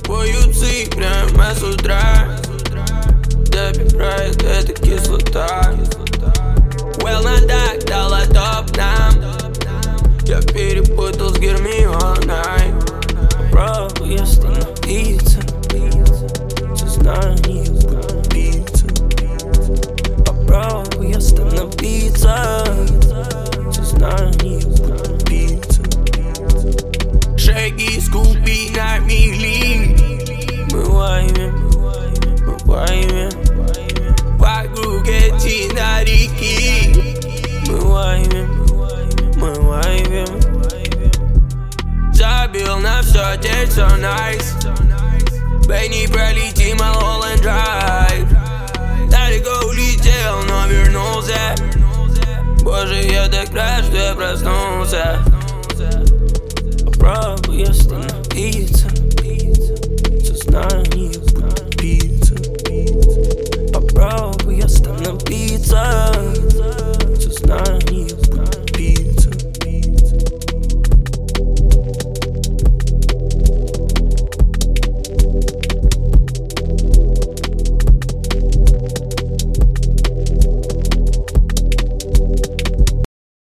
Поют прямо с утра. Добирает эта кислота. Well, на так дала топ нам. Я перепутал с Гермионой. Попробуй остановиться. Сознание пробиться. Попробуй остановиться. Сознание пробиться. Шаги Скуби на мили. Мы ловим вокруг эти на реки. Мы ловим забил на все, теперь все nice. Бэй, не пролети Малхолланд Драйв. Далеко улетел, но вернулся. Боже, я так рад, что я проснулся. Попробуй остановиться.